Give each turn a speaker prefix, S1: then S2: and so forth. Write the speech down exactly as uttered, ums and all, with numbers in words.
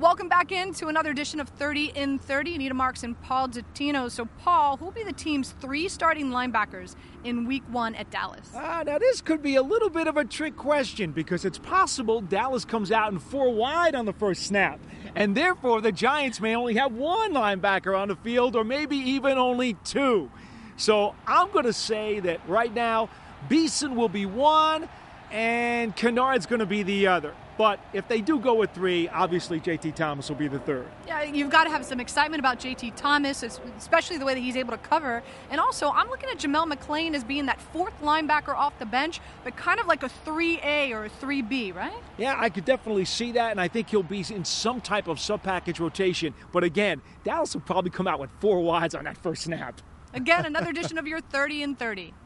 S1: Welcome back into another edition of thirty in thirty. Anita Marks and Paul Dottino. So, Paul, who will be the team's three starting linebackers in week one at Dallas?
S2: Ah, now this could be a little bit of a trick question because it's possible Dallas comes out in four wide on the first snap. And therefore, the Giants may only have one linebacker on the field or maybe even only two. So I'm going to say that right now, Beeson will be one and Kennard's going to be the other. But if they do go with three, obviously J T Thomas will be the third.
S1: Yeah, you've got to have some excitement about J T Thomas, especially the way that he's able to cover. And also, I'm looking at Jamel McClain as being that fourth linebacker off the bench, but kind of like a three A or a three B, right?
S2: Yeah, I could definitely see that, and I think he'll be in some type of sub-package rotation. But again, Dallas will probably come out with four wides on that first snap.
S1: Again, another edition of your thirty in thirty.